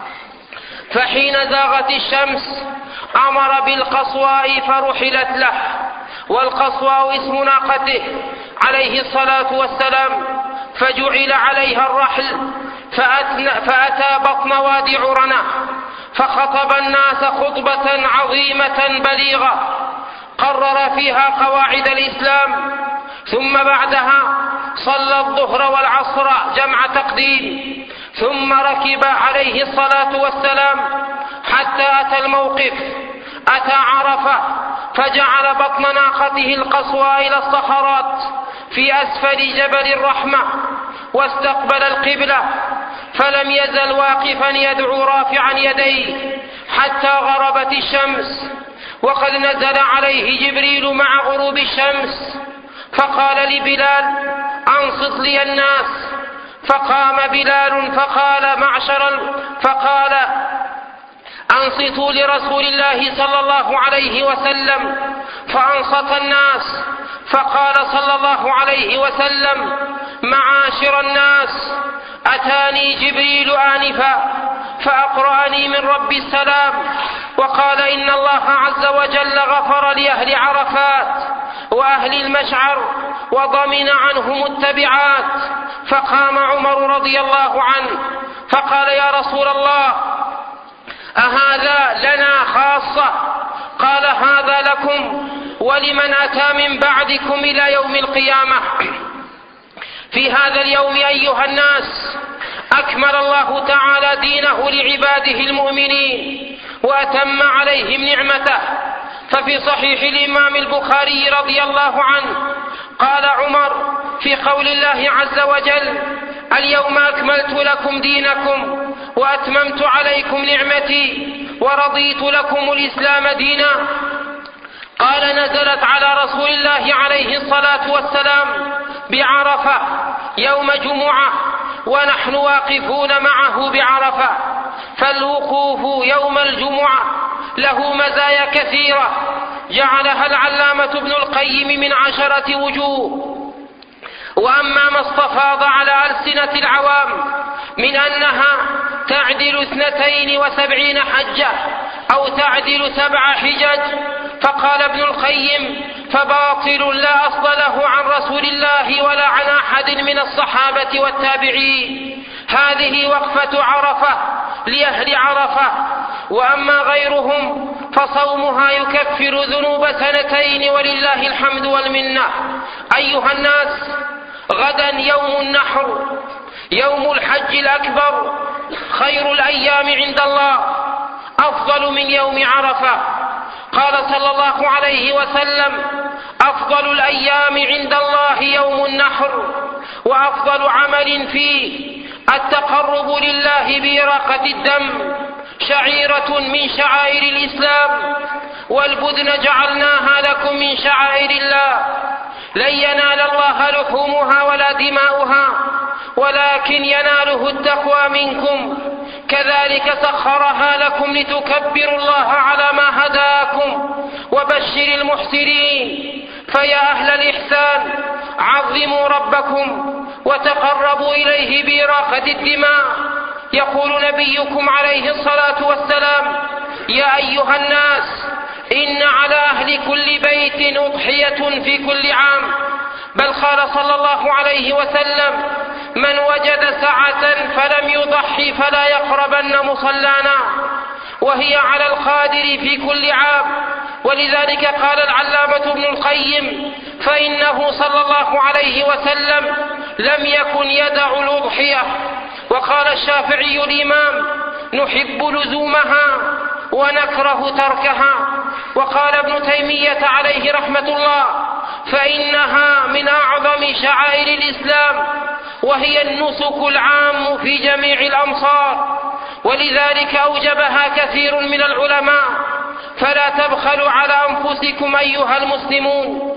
فحين زاغت الشمس أمر بالقصواء فرحلت له، والقصواء اسم ناقته عليه الصلاة والسلام، فجعل عليها الرحل، فأتى بطن وادي عرنة فخطب الناس خطبة عظيمة بليغة قرر فيها قواعد الإسلام، ثم بعدها صلى الظهر والعصر جمع تقديم، ثم ركب عليه الصلاة والسلام حتى أتى الموقف، أتى عرفة، فجعل بطن ناقته القصوى إلى الصخرات في أسفل جبل الرحمة، واستقبل القبلة، فلم يزل واقفا يدعو رافعا يديه حتى غربت الشمس. وقد نزل عليه جبريل مع غروب الشمس فقال لبلال: أنصت لي الناس. فقام بلال فقال: أنصتوا لرسول الله صلى الله عليه وسلم. فأنصت الناس، فقال صلى الله عليه وسلم: معاشر الناس، أتاني جبريل آنفا فأقرأني من رب السلام وقال: إن الله عز وجل غفر لأهل عرفات وأهل المشعر وضمن عنهم التبعات. فقام عمر رضي الله عنه فقال: يا رسول الله، أهذا لنا خاصة؟ قال: هذا لكم ولمن أتى من بعدكم إلى يوم القيامة. في هذا اليوم أيها الناس أكمل الله تعالى دينه لعباده المؤمنين وأتم عليهم نعمته. ففي صحيح الإمام البخاري رضي الله عنه قال عمر في قول الله عز وجل: اليوم أكملت لكم دينكم وأتممت عليكم نعمتي ورضيت لكم الإسلام دينا. قال: نزلت على رسول الله عليه الصلاة والسلام بعرفة يوم جمعة ونحن واقفون معه بعرفة. فالوقوف يوم الجمعة له مزايا كثيرة جعلها العلامة ابن القيم من 10 وجوه. وأما ما استفاض على ألسنة العوام من أنها تعدل 72 حجة أو تعدل 7 حجج، فقال ابن القيم: فباطل لا أصل له عن رسول الله ولا عن أحد من الصحابة والتابعين. هذه وقفة عرفة لأهل عرفة. وأما غيرهم فصومها يكفر ذنوب 2 ولله الحمد والمنة. أيها الناس، غدا يوم النحر، يوم الحج الأكبر، خير الأيام عند الله، أفضل من يوم عرفة. قال صلى الله عليه وسلم: أفضل الأيام عند الله يوم النحر، وأفضل عمل فيه التقرب لله بإراقة الدم، شعيرة من شعائر الإسلام، والبدن جعلناها لكم من شعائر الله، لن ينال الله لحومها ولا دماؤها ولكن يناله التقوى منكم، كذلك سخرها لكم لتكبروا الله على ما هداكم وبشر المحسنين. فيا أهل الإحسان، عظموا ربكم وتقربوا إليه بإراقة الدماء. يقول نبيكم عليه الصلاة والسلام: يا أيها الناس، إن على أهل كل بيت أضحية في كل عام، بل قال صلى الله عليه وسلم: من وجد سعة فلم يضحي فلا يقربن مصلانا، وهي على القادر في كل عام. ولذلك قال العلامة ابن القيم: فإنه صلى الله عليه وسلم لم يكن يدع الأضحية. وقال الشافعي الإمام: نحب لزومها ونكره تركها. وقال ابن تيمية عليه رحمة الله: فإنها من أعظم شعائر الإسلام، وهي النسك العام في جميع الأمصار، ولذلك أوجبها كثير من العلماء. فلا تبخلوا على أنفسكم أيها المسلمون.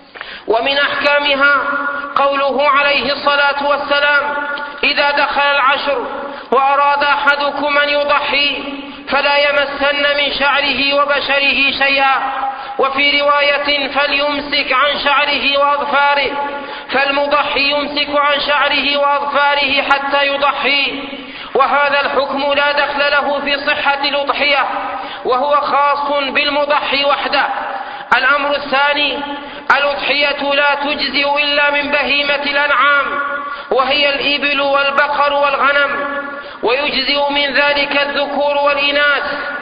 ومن أحكامها قوله عليه الصلاة والسلام: إذا دخل العشر وأراد أحدكم أن يضحي فلا يمسن من شعره وبشره شيئا. وفي رواية: فليمسك عن شعره وأظفاره، فالمضحي يمسك عن شعره وأظفاره حتى يضحي. وهذا الحكم لا دخل له في صحة الأضحية، وهو خاص بالمضحي وحده. الأمر الثاني: الأضحية لا تجزئ إلا من بهيمة الأنعام، وهي الإبل والبقر والغنم، ويجزئ من ذلك الذكور والإناث.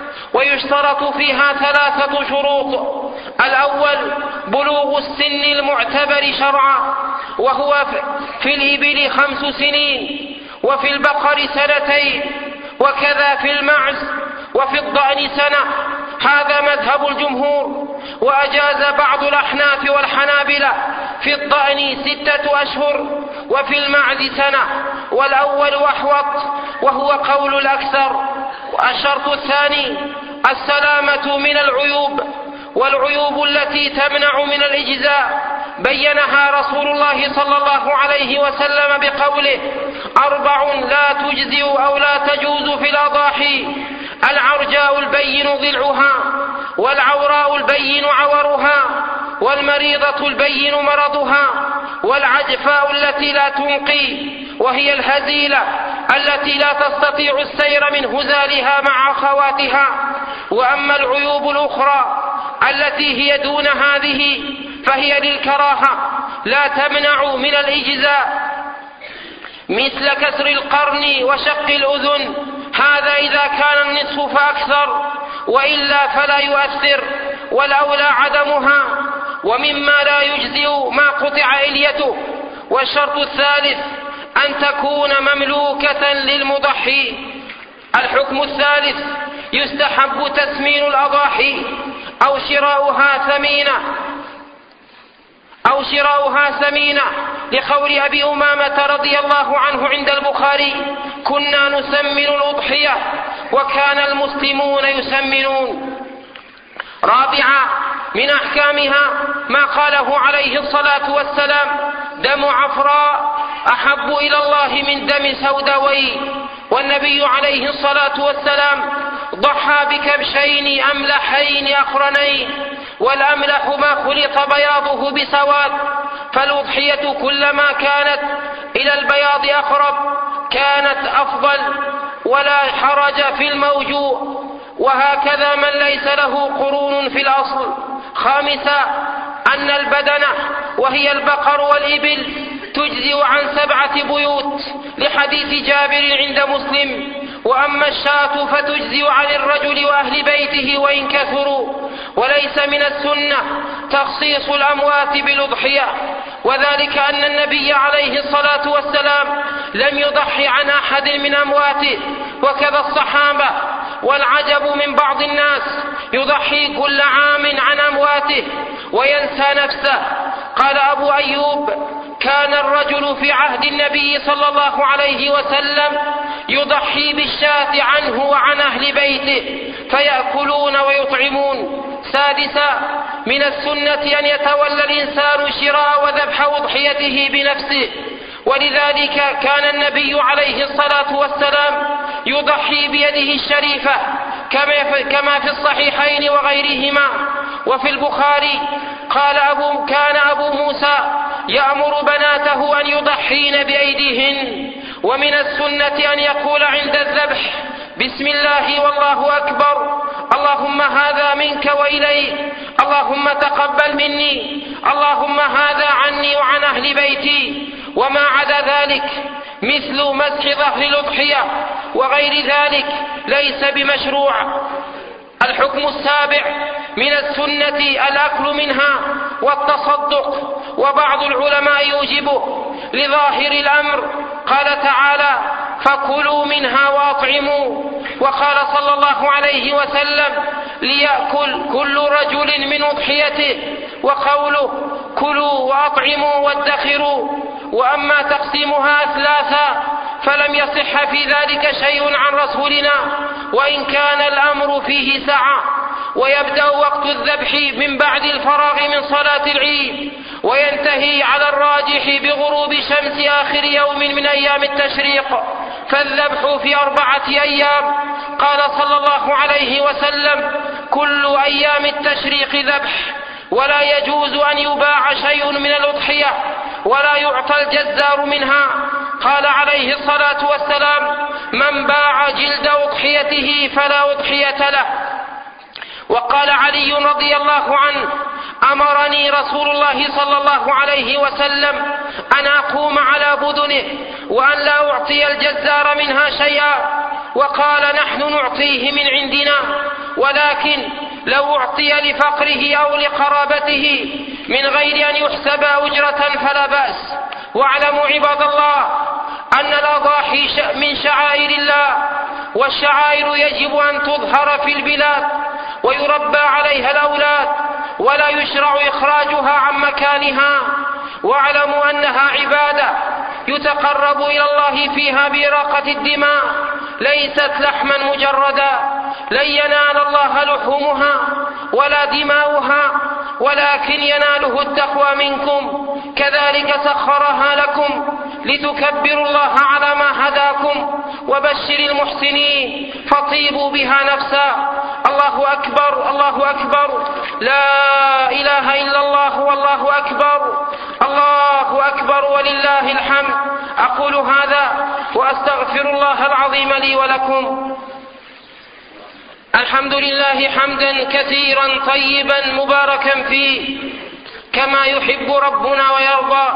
ويشترط فيها 3 شروط: الأول: بلوغ السن المعتبر شرعا، وهو في الإبل 5 سنين، وفي البقر 2 وكذا في المعز، وفي الضأن 1. هذا مذهب الجمهور. وأجاز بعض الأحناف والحنابلة في الضأن 6 أشهر، وفي المعز 1، والأول أحوط، وهو قول الأكثر. الشرط الثاني: السلامة من العيوب، والعيوب التي تمنع من الإجزاء بينها رسول الله صلى الله عليه وسلم بقوله: 4 لا تجزئ أو لا تجوز في الأضاحي: العرجاء البين ضلعها، والعوراء البين عورها، والمريضة البين مرضها، والعجفاء التي لا تنقي، وهي الهزيلة التي لا تستطيع السير من هزالها مع أخواتها. وأما العيوب الأخرى التي هي دون هذه فهي للكراهة لا تمنع من الإجزاء، مثل كسر القرن وشق الأذن، هذا إذا كان النصف فأكثر، وإلا فلا يؤثر، والأولى عدمها. ومما لا يجزئ ما قطع إليته. والشرط الثالث: أن تكون مملوكة للمضحي. الحكم الثالث: يستحب تسمين الأضاحي أو شراؤها ثمينة، لقول أبي أمامة رضي الله عنه عند البخاري: كنا نسمن الأضحية وكان المسلمون يسمنون. 4 من أحكامها ما قاله عليه الصلاة والسلام: دم عفراء أحب إلى الله من دم سوداوي. والنبي عليه الصلاة والسلام ضحى بكبشين أملحين أقرنين، والأملح ما خلط بياضه بسواد، فالأضحية كلما كانت إلى البياض أقرب كانت أفضل، ولا حرج في الموجوع. وهكذا من ليس له قرون في الأصل. 5 أن البدنة وهي البقر والإبل تجزئ عن 7 بيوت، لحديث جابر عند مسلم. وأما الشاة فتجزئ عن الرجل وأهل بيته وإن كثروا. وليس من السنة تخصيص الأموات بالأضحية، وذلك أن النبي عليه الصلاة والسلام لم يضحي عن أحد من أمواته، وكذا الصحابة. والعجب من بعض الناس يضحي كل عام عن أمواته وينسى نفسه. قال أبو أيوب: كان الرجل في عهد النبي صلى الله عليه وسلم يضحي بالشاة عنه وعن أهل بيته فيأكلون ويطعمون. 6 من السنة أن يتولى الإنسان شراء وذبح أضحيته بنفسه، ولذلك كان النبي عليه الصلاة والسلام يضحي بيده الشريفة كما في الصحيحين وغيرهما. وفي البخاري قال كان أبو موسى يأمر بناته أن يضحين بأيديهن. ومن السنة أن يقول عند الذبح: بسم الله والله أكبر، اللهم هذا منك وإليك، اللهم تقبل مني، اللهم هذا عني وعن أهل بيتي. وما عدا ذلك مثل مسح ظهر الأضحية وغير ذلك ليس بمشروع. الحكم السابع من السنة الأكل منها والتصدق، وبعض العلماء يوجبه لظاهر الأمر، قال تعالى: فكلوا منها وأطعموا. وقال صلى الله عليه وسلم: ليأكل كل رجل من أضحيته. وقوله: كلوا وأطعموا وادخروا. وأما تقسيمها أثلاثا فلم يصح في ذلك شيء عن رسولنا، وإن كان الأمر فيه سعة. ويبدأ وقت الذبح من بعد الفراغ من صلاة العيد، وينتهي على الراجح بغروب شمس آخر يوم من أيام التشريق، فالذبح في 4 أيام. قال صلى الله عليه وسلم: كل أيام التشريق ذبح، ولا يجوز أن يباع شيء من الأضحية ولا يعطى الجزار منها. قال عليه الصلاة والسلام: من باع جلد أضحيته فلا أضحية له. وقال علي رضي الله عنه: أمرني رسول الله صلى الله عليه وسلم أن أقوم على بدنه وأن لا أعطي الجزار منها شيئا. وقال: نحن نعطيه من عندنا، ولكن لو أعطي لفقره أو لقرابته من غير أن يحسب أجرة فلا بأس. واعلموا عباد الله أن الأضاحي من شعائر الله، والشعائر يجب أن تظهر في البلاد ويربى عليها الأولاد، ولا يشرع إخراجها عن مكانها. واعلموا أنها عبادة يتقرب إلى الله فيها بإراقة الدماء، ليست لحما مجردا، لن ينال الله لحومها ولا دماؤها، ولكن يناله التقوى منكم. كذلك سخرها لكم لتكبروا الله على ما هداكم. وبشر المحسنين فطيبوا بها نفسا. الله أكبر، الله أكبر، لا إله إلا الله، والله أكبر، الله أكبر ولله الحمد. أقول هذا وأستغفر الله العظيم لي ولكم. الحمد لله حمدا كثيرا طيبا مباركا فيه كما يحب ربنا ويرضى.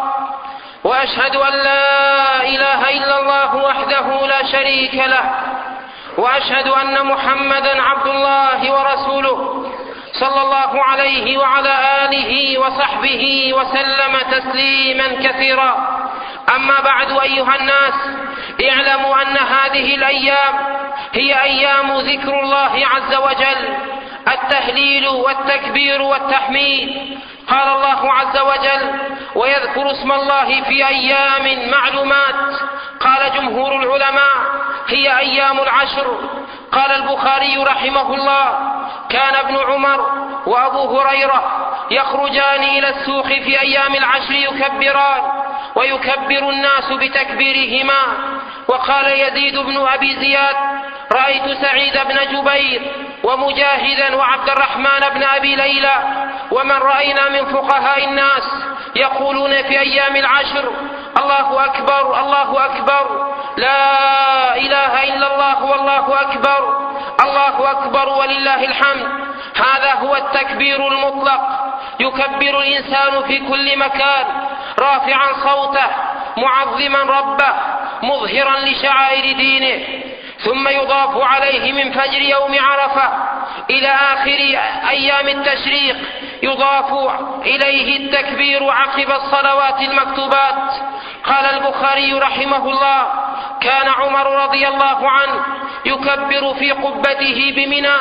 وأشهد أن لا إله إلا الله وحده لا شريك له، وأشهد أن محمدا عبد الله ورسوله صلى الله عليه وعلى آله وصحبه وسلم تسليما كثيرا. أما بعد أيها الناس، اعلموا أن هذه الأيام هي أيام ذكر الله عز وجل، التهليل والتكبير والتحميد. قال الله عز وجل: ويذكر اسم الله في أيام معلومات. قال جمهور العلماء: هي أيام العشر. قال البخاري رحمه الله: كان ابن عمر وأبو هريرة يخرجان إلى السوق في أيام العشر يكبران، ويكبر الناس بتكبيرهما. وقال يزيد بن أبي زياد: رأيت سعيد بن جبير ومجاهدا وعبد الرحمن بن أبي ليلى ومن رأينا من فقهاء الناس يقولون في أيام العشر: الله أكبر، الله أكبر، لا إله إلا الله، والله أكبر، الله أكبر ولله الحمد. هذا هو التكبير المطلق، يكبر الإنسان في كل مكان رافعا صوته معظما ربه مظهرا لشعائر دينه. ثم يضاف عليه من فجر يوم عرفة إلى آخر أيام التشريق، يضاف إليه التكبير عقب الصلوات المكتوبات. قال البخاري رحمه الله: كان عمر رضي الله عنه يكبر في قبته بمنى،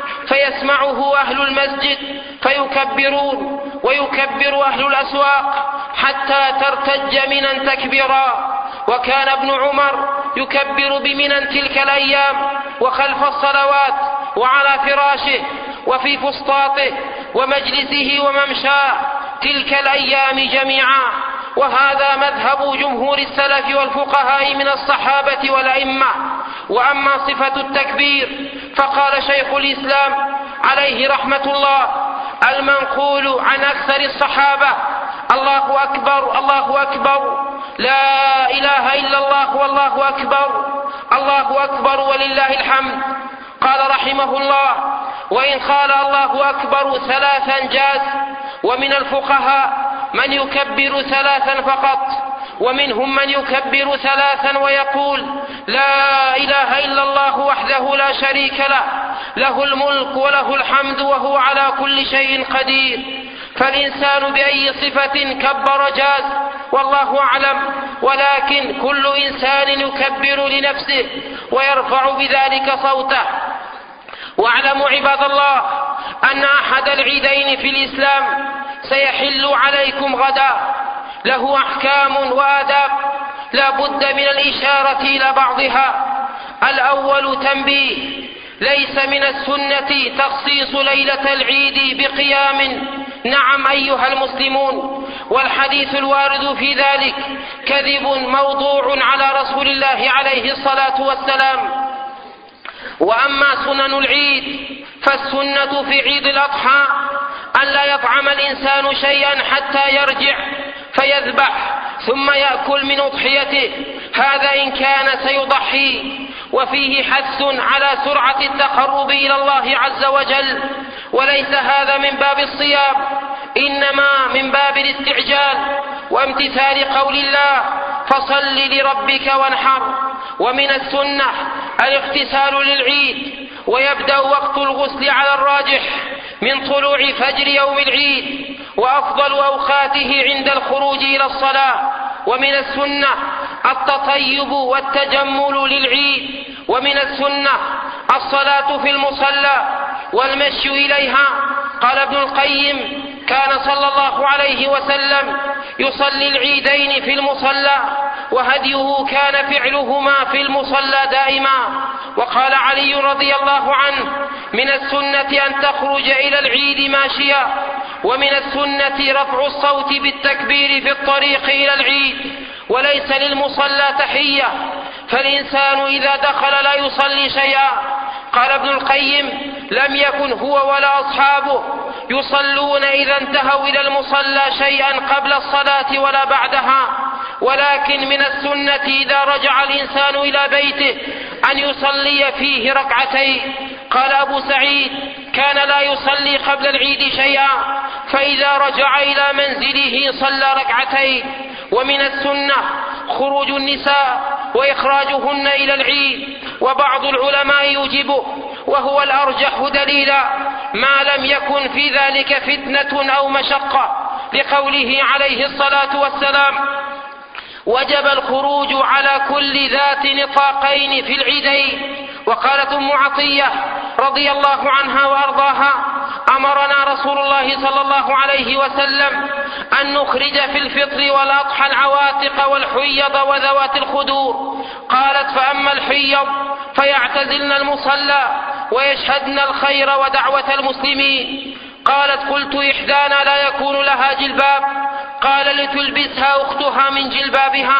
فيسمعه أهل المسجد فيكبرون، ويكبر أهل الأسواق حتى ترتج منى تكبيرا. وكان ابن عمر يكبر بمنى تلك الأيام وخلف الصلوات وعلى فراشه وفي فسطاطه ومجلسه وممشاه تلك الأيام جميعا. وهذا مذهب جمهور السلف والفقهاء من الصحابة والأئمة. وأما صفة التكبير فقال شيخ الإسلام عليه رحمة الله المنقول عن أكثر الصحابة: الله أكبر، الله أكبر، لا إله إلا الله، والله أكبر، الله أكبر ولله الحمد. قال رحمه الله: وإن قال الله أكبر 3 جاز. ومن الفقهاء من يكبر 3 فقط، ومنهم من يكبر 3 ويقول لا إله إلا الله وحده لا شريك له، له الملك وله الحمد وهو على كل شيء قدير. فالإنسان بأي صفة كبر جاز، والله أعلم، ولكن كل إنسان يكبر لنفسه ويرفع بذلك صوته. واعلموا عباد الله أن أحد العيدين في الإسلام سيحل عليكم غدا، له أحكام وآداب لا بد من الإشارة إلى بعضها. الأول تنبيه: ليس من السنة تخصيص ليلة العيد بقيام، نعم أيها المسلمون، والحديث الوارد في ذلك كذب موضوع على رسول الله عليه الصلاة والسلام. وأما سنن العيد فالسنة في عيد الأضحى أن لا يطعم الإنسان شيئا حتى يرجع فيذبح ثم يأكل من أضحيته، هذا إن كان سيضحي. وفيه حث على سرعة التقرب إلى الله عز وجل، وليس هذا من باب الصيام، إنما من باب الاستعجال وامتثال قول الله: فصل لربك وانحر. ومن السنة الاغتسال للعيد، ويبدأ وقت الغسل على الراجح من طلوع فجر يوم العيد، وأفضل أوقاته عند الخروج إلى الصلاة. ومن السنة التطيب والتجمل للعيد. ومن السنة الصلاة في المصلى والمشي إليها. قال ابن القيم: كان صلى الله عليه وسلم يصلي العيدين في المصلى، وهديه كان فعلهما في المصلى دائما. وقال علي رضي الله عنه: من السنة أن تخرج إلى العيد ماشيا. ومن السنة رفع الصوت بالتكبير في الطريق إلى العيد، وليس للمصلى تحية، فالإنسان إذا دخل لا يصلي شيئا. قال ابن القيم: لم يكن هو ولا أصحابه يصلون إذا انتهوا إلى المصلى شيئا قبل الصلاة ولا بعدها، ولكن من السنة إذا رجع الإنسان إلى بيته أن يصلي فيه 2 ركعتين. قال أبو سعيد: كان لا يصلي قبل العيد شيئا، فإذا رجع إلى منزله صلى 2 ركعتين. ومن السنة خروج النساء وإخراجهن إلى العيد، وبعض العلماء يوجبه، وهو الأرجح دليلا ما لم يكن في ذلك فتنة أو مشقة، لقوله عليه الصلاة والسلام: وجب الخروج على كل ذات نطاقين في العيدين. وقالت أم عطية رضي الله عنها وأرضاها: أمرنا رسول الله صلى الله عليه وسلم أن نخرج في الفطر والأضحى العواتق والحيض وذوات الخدور. قالت: فأما الحيض فيعتزلن المصلى ويشهدن الخير ودعوة المسلمين. قالت: قلت: إحدانا لا يكون لها جلباب؟ قال: لتلبسها أختها من جلبابها.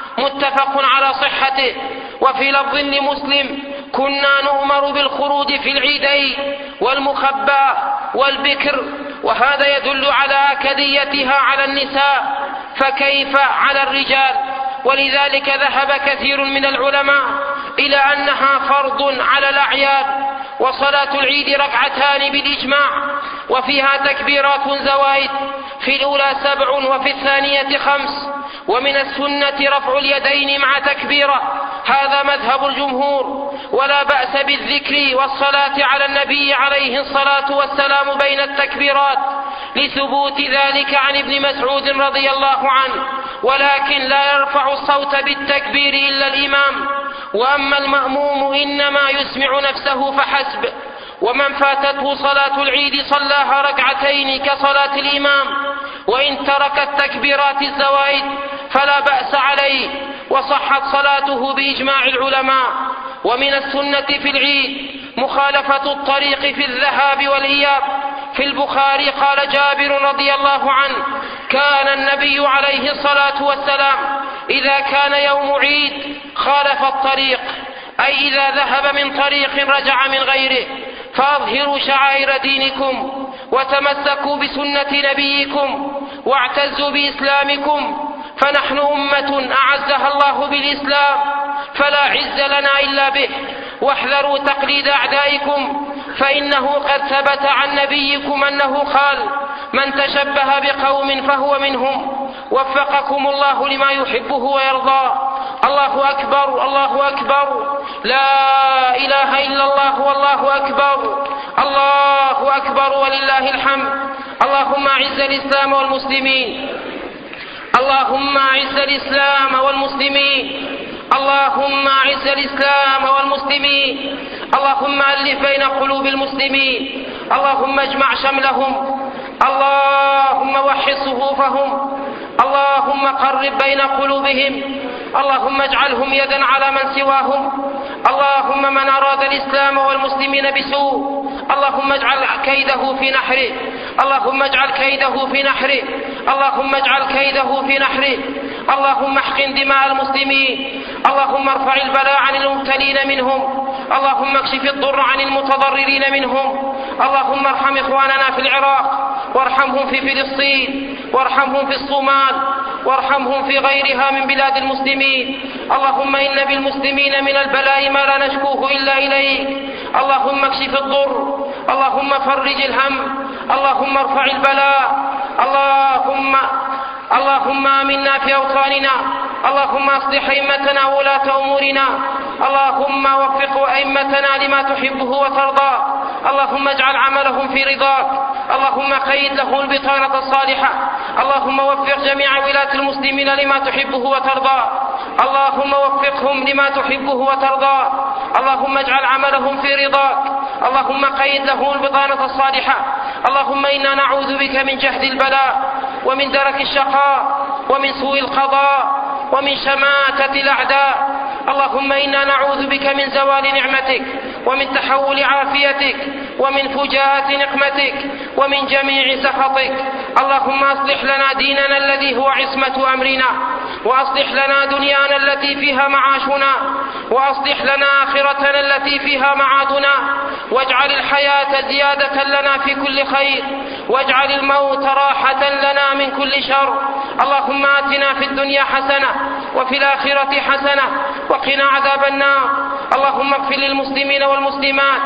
متفق على صحته. وفي لفظ لمسلم: كنا نؤمر بالخروج في العيدين والمخبأة والبكر. وهذا يدل على أكديتها على النساء، فكيف على الرجال؟ ولذلك ذهب كثير من العلماء إلى أنها فرض على الأعياد. وصلاة العيد 2 ركعتان بالإجماع، وفيها تكبيرات زوائد، في الأولى 7 وفي الثانية 5. ومن السنة رفع اليدين مع تكبيرة، هذا مذهب الجمهور، ولا بأس بالذكر والصلاة على النبي عليه الصلاة والسلام بين التكبيرات، لثبوت ذلك عن ابن مسعود رضي الله عنه. ولكن لا يرفع الصوت بالتكبير إلا الإمام، وأما المأموم إنما يسمع نفسه فحسب. ومن فاتته صلاة العيد صلاها 2 ركعتين كصلاة الإمام، وإن ترك التكبيرات الزوائد فلا بأس عليه، وصحت صلاته بإجماع العلماء. ومن السنة في العيد مخالفة الطريق في الذهاب والإياب. في البخاري قال جابر رضي الله عنه: كان النبي عليه الصلاة والسلام إذا كان يوم عيد خالف الطريق، أي إذا ذهب من طريق رجع من غيره. فأظهروا شعائر دينكم، وتمسكوا بسنة نبيكم، واعتزوا بإسلامكم، فنحن أمة أعزها الله بالإسلام، فلا عز لنا إلا به. واحذروا تقليد أعدائكم، فإنه قد ثبت عن نبيكم أنه قال: من تشبه بقوم فهو منهم. وفقكم الله لما يحبه ويرضى. الله أكبر، الله أكبر، لا إله إلا الله والله أكبر، الله أكبر ولله الحمد. اللهم أعز الإسلام والمسلمين، اللهم أعز الإسلام والمسلمين، اللهم أعز الإسلام والمسلمين، اللهم ألف بين قلوب المسلمين، اللهم اجمع شملهم، اللهم وحد صفوفهم، اللهم قرب بين قلوبهم، اللهم اجعلهم يدا على من سواهم. اللهم من أراد الإسلام والمسلمين بسوء اللهم اجعل كيده في نحره، اللهم اجعل كيده في نحره، اللهم اجعل كيده في نحره. اللهم احقن دماء المسلمين، اللهم ارفع البلاء عن المبتلين منهم، اللهم اكشف الضر عن المتضررين منهم. اللهم ارحم إخواننا في العراق، وارحمهم في فلسطين، وارحمهم في الصومال، وارحمهم في غيرها من بلاد المسلمين. اللهم إن بالمسلمين من البلاء ما لا نشكوه إلا إليك. اللهم اكشف الضر، اللهم فرج الهم، اللهم ارفع البلاء. اللهم آمنا في أوطاننا، اللهم أصلح أئمتنا وولاة أمورنا، اللهم وفق أئمتنا لما تحبه وترضى، اللهم اجعل عملهم في رضاك، اللهم قيد له البطانة الصالحة، اللهم وفق جميع ولاة المسلمين لما تحبه وترضى، اللهم وفقهم لما تحبه وترضى، اللهم اجعل عملهم في رضاك، اللهم قيد له البطانة الصالحة. اللهم إنا نعوذ بك من جهد البلاء، ومن درك الشقاء، ومن سوء القضاء، ومن شماتة الأعداء. اللهم إنا نعوذ بك من زوال نعمتك، ومن تحول عافيتك، ومن فجاءة نقمتك، ومن جميع سخطك. اللهم أصلح لنا ديننا الذي هو عصمة أمرنا، وأصلح لنا دنيانا التي فيها معاشنا، وأصلح لنا آخرتنا التي فيها معادنا، واجعل الحياة زيادة لنا في كل خير، واجعل الموت راحة لنا من كل شر. اللهم آتنا في الدنيا حسنة، وفي الآخرة حسنة، وقنا عذاب النار. اللهم اغفر للمسلمين والمسلمات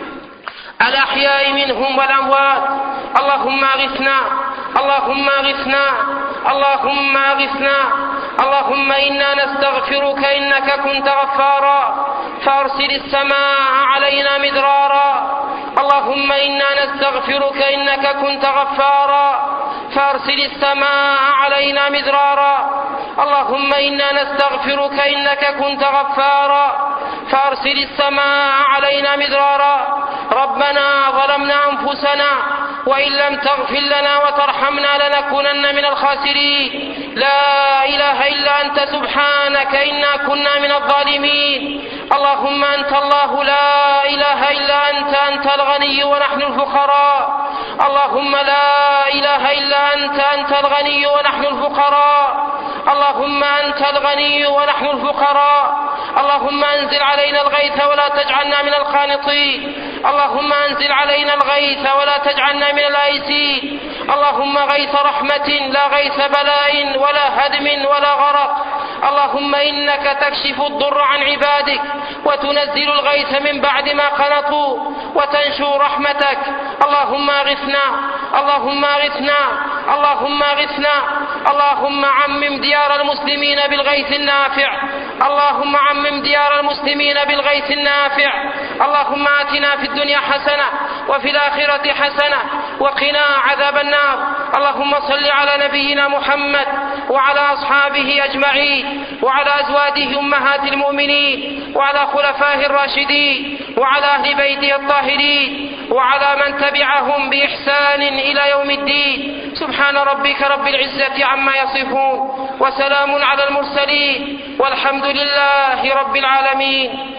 الأحياء منهم والأموات. اللهم أغثنا، اللهم أغثنا، اللهم أغثنا. اللهم إنا نستغفرك إنك كنت غفارا فأرسل السماء علينا مدرارا. اللهم إنا نستغفرك إنك كنت غفارا فأرسل السماء علينا مدرارا. اللهم إنا نستغفرك إنك كنت غفارا فأرسل السماء علينا مدرارا. ربنا ظلمنا أنفسنا وإن لم تغفر لنا وترحمنا لنكونن من الخاسرين. لا إله إلا أنت سبحانك إنا كنا من الظالمين. اللهم أنت الله لا إله إلا أنت الغني ونحن الفقراء. اللهم لا إله إلا أنت الغني ونحن الفقراء. اللهم أنت الغني ونحن الفقراء. اللهم أنزل علينا الغيث ولا تجعلنا من القانطين. اللهم أنزل علينا الغيث ولا تجعلنا من الآيسين. اللهم غيث رحمة لا غيث بلاء ولا هدم ولا غرق. اللهم إنك تكشف الضر عن عبادك وتنزل الغيث من بعد ما قنطوا وتنشر رحمتك. اللهم أغثنا، اللهم أغثنا، اللهم أغثنا. اللهم عمم ديار المسلمين بالغيث النافع، اللهم عمم ديار المسلمين بالغيث النافع. اللهم آتنا في الدنيا حسنة وفي الآخرة حسنة وقنا عذاب النار. اللهم صل على نبينا محمد وعلى أصحابه أجمعين، وعلى أزواجه أمهات المؤمنين، وعلى خلفائه الراشدين، وعلى أهل بيته الطاهرين، وعلى من تبعهم بإحسان إلى يوم الدين. سبحان ربك رب العزة عما يصفون، وسلام على المرسلين، والحمد لله رب العالمين.